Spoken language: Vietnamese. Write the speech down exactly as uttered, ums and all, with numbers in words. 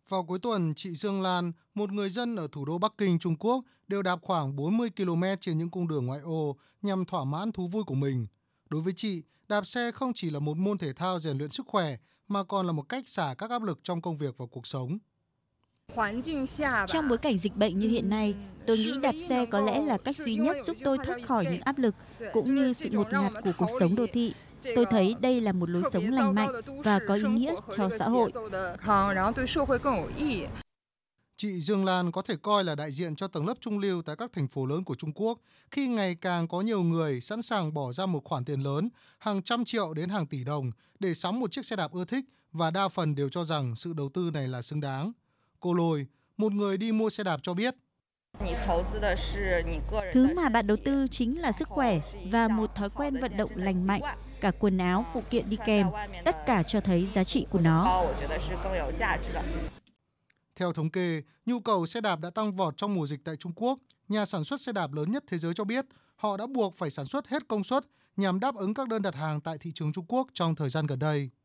Vào cuối tuần, chị Dương Lan, một người dân ở thủ đô Bắc Kinh, Trung Quốc, đều đạp khoảng bốn mươi ki lô mét trên những cung đường ngoại ô nhằm thỏa mãn thú vui của mình. Đối với chị, đạp xe không chỉ là một môn thể thao rèn luyện sức khỏe, mà còn là một cách xả các áp lực trong công việc và cuộc sống. Trong bối cảnh dịch bệnh như hiện nay, tôi nghĩ đạp xe có lẽ là cách duy nhất giúp tôi thoát khỏi những áp lực cũng như sự ngột ngạt của cuộc sống đô thị. Tôi thấy đây là một lối sống lành mạnh và có ý nghĩa cho xã hội. Chị Dương Lan có thể coi là đại diện cho tầng lớp trung lưu tại các thành phố lớn của Trung Quốc, khi ngày càng có nhiều người sẵn sàng bỏ ra một khoản tiền lớn, hàng trăm triệu đến hàng tỷ đồng để sắm một chiếc xe đạp ưa thích, và đa phần đều cho rằng sự đầu tư này là xứng đáng. Cô Lôi, một người đi mua xe đạp cho biết, Thứ mà bạn đầu tư chính là sức khỏe và một thói quen vận động lành mạnh, cả quần áo, phụ kiện đi kèm, tất cả cho thấy giá trị của nó. theo thống kê, nhu cầu xe đạp đã tăng vọt trong mùa dịch tại Trung Quốc. Nhà sản xuất xe đạp lớn nhất thế giới cho biết họ đã buộc phải sản xuất hết công suất nhằm đáp ứng các đơn đặt hàng tại thị trường Trung Quốc trong thời gian gần đây.